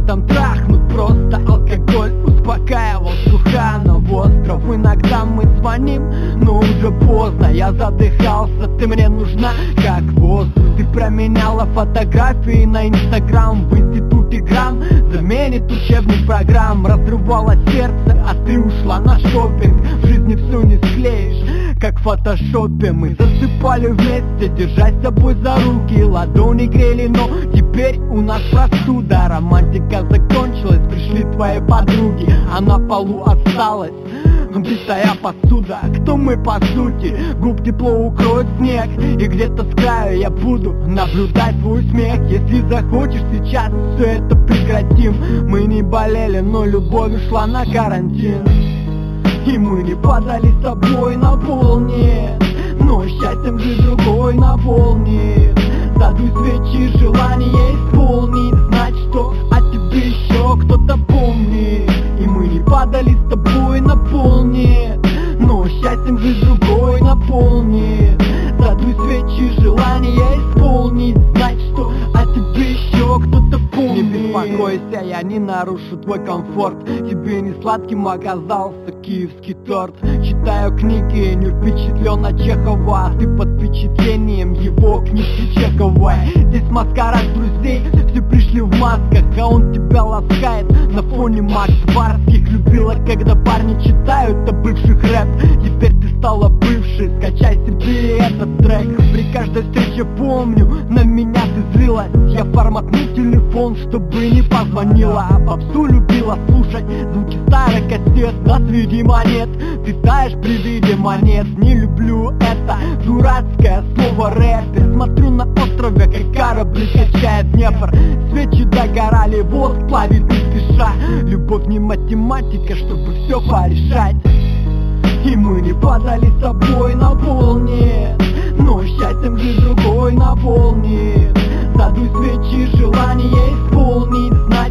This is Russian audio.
там трахнуть просто алкоголь успокаивал Суханов остров. Иногда мы звоним, но уже поздно. Я задыхался, ты мне нужна как воздух. Ты променяла фотографии на Инстаграм. В институте грамм заменит учебных программ. Разрывала сердце, а ты ушла на шопинг. В жизни все не склеишь, как в фотошопе. Мы засыпали вместе, держась с собой за руки. Ладони грели, но теперь у нас простуда. Романтика закончилась, пришли твои подруги, а на полу осталась битая посуда. Кто мы по сути? Губ тепло укроет снег, и где-то с краю я буду наблюдать твой смех. Если захочешь сейчас, все это прекратим. Мы не болели, но любовь ушла на карантин. И мы не падали с тобой на пол, нет, но счастьем же другой наполнит. Задуй свечи, желание исполнить, знать, что о тебе еще кто-то помнит. И мы не падали с тобой на пол, нет, но счастьем же другой наполнит. Задуй свечи, желание исполнить, знать, что о тебе еще кто-то помнит. Не беспокойся, я не нарушу твой комфорт. Тебе не сладким оказался киевский торт. Читаю книги, не впечатлен от Чехова, ты под впечатлением его книжки Чековой. Здесь маскарад друзей, все пришли в масках, а он тебя ласкает на фоне Макс Барских. Любила, когда парни читают о бывших рэп. Теперь ты стала бывшей, скачай себе этот трек. При каждой встрече помню, на меня ты злилась. Я форматный телефон, чтобы не позвонила. Попсу любила слушать звуки старых кассет. Да среди монет ты таешь при виде монет. Не люблю это дурацкое слово рэпер. Смотрю на острове, как корабли качает Днепр. Свечи догорали, воск плавит не спеша. Любовь не математика, чтобы все порешать. И мы не падали с тобой на пол, нет, но счастьем же другой наполнит. Задуй свечи, желание исполнить, знать,